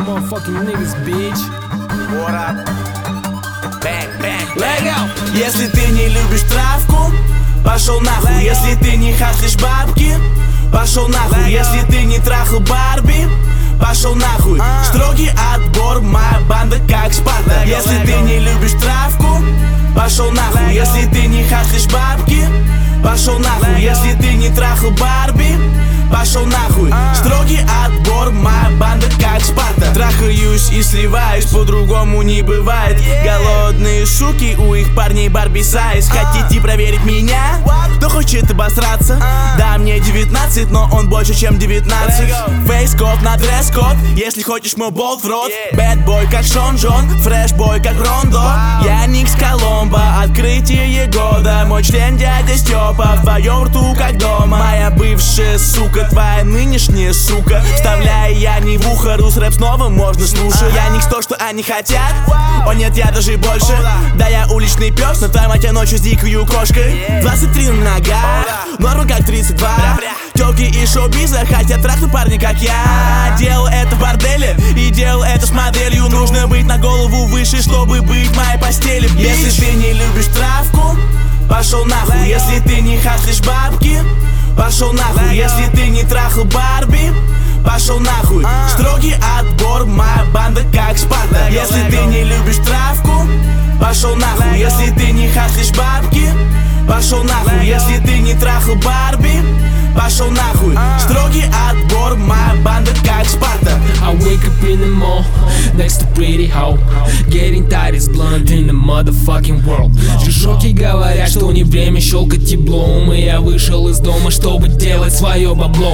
motherfucking niggas, bitch. What up? Bang, bang, Легал! Если ты не любишь травку, пошел нахуй. Если ты не хаслишь бабки, пошел нахуй. Если ты не трахал Барби, пошел нахуй. Строгий отбор, моя банда как Спарта. Если ты не любишь травку, пошел нахуй. Если ты не хаслишь бабки, пошел нахуй. Если ты не трахал Барби, пошел нахуй. Строгий отбор, моя банда как Спарта. Трахаюсь и сливаюсь, по-другому не бывает. Голодные суки, у их парней Барби сайз. Хотите проверить меня? Кто хочет обосраться? Да, мне 19, но он больше, чем 19. Фейс-код на дресс-код, если хочешь мой болт в рот. Бэд-бой как Шон Джон, фреш-бой как Рондо. Я Никс Коломбо, открытие года. Мой член дядя Степа, в твоем рту как дома. Моя бывшая сука, твоя нынешняя сука. Вставляя я не в ухо, рус рэп снова можно слушать. Я Никс то, что они хотят. О нет, я даже больше. Да, я уличный пес, но твоя мать я ночью с дикою кошкой. 23 на ногах, норма как 32. Тёлки и шоу-биза хотят трахнуть парни, как я. Делал это в борделе и делал это с моделью. Нужно быть на голову выше, чтобы быть в моей постели. Если ты не любишь травку, пошел нахуй. Если ты не хаслишь бабки, пошел нахуй. Если ты не трахал Барби, пошел нахуй. Строгий отбор, моя банда как Спарта. Если ты не любишь травку, пошел нахуй. Если ты не хаслишь бабки, пошел нахуй. Если ты не трахал Барби, пошел нахуй. Строгий отбор, моя банда как Спарта. I wake up in the mall next to pretty hoe, getting tired is blunt in the motherfucking world. Жижоки говорят, что не время щелкать теплом, и я вышел из дома, чтобы делать свое бабло.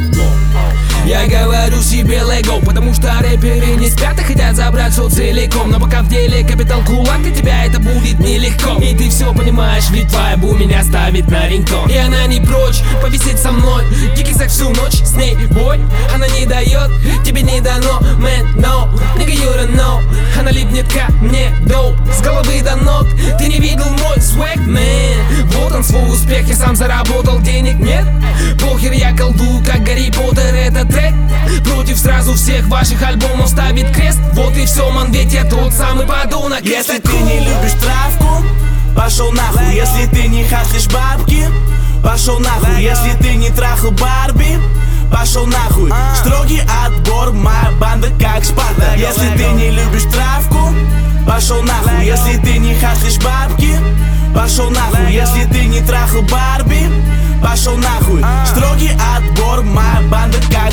Я говорю себе лего, потому что рэперы не спят и хотят забрать все целиком. Но пока в деле капитал кулак, для тебя это будет нелегко. И ты все понимаешь, ведь твоя бу меня ставит на рингтон. И она не прочь повисеть со мной, дикий секс всю ночь с ней, бой. Она не дает, тебе не дано, man, no, nigga you don't know. Она липнет ко мне, доп, с головы до ног. Ты не видел мой свэг, man. Вот он свой успех, я сам заработал, денег нет. Похер, я колдую, как Гарри Поттер, это трек. Против сразу всех ваших альбомов ставит крест. Вот и все, ман, ведь я тот самый подонок. Если ты не любишь травку, пошел нахуй. Если ты не хаслишь бабки, пошел нахуй. Если ты не трахал Барби, пошел нахуй. Строгий отбор, моя банда как Спарта. Если ты не любишь травку, пошел нахуй. Если ты не хаслишь бабки, пошел нахуй. Если ты не трахал Барби, пошел нахуй. Строгий отбор, моя банда как